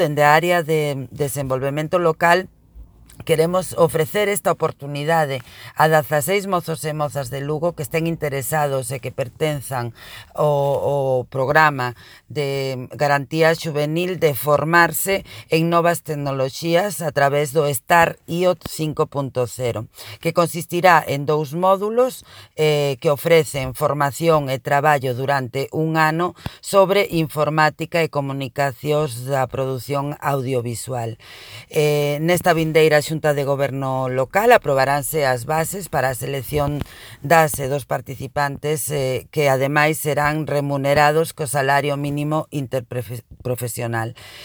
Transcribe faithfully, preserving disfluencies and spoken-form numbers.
dende a área de desenvolvemento local, queremos ofrecer esta oportunidade a dezaseis mozos e mozas de Lugo que estén interesados e que pertenzan ao, ao programa de garantía xuvenil de formarse en novas tecnoloxías a través do Star I O T cinco punto cero, que consistirá en dous módulos eh, que ofrecen formación e traballo durante un ano sobre informática e comunicacións da produción audiovisual. Eh, nesta vindeira Xunta de Goberno local aprobaránse as bases para a selección das e dos participantes eh, que ademais serán remunerados co salario mínimo interprofesional.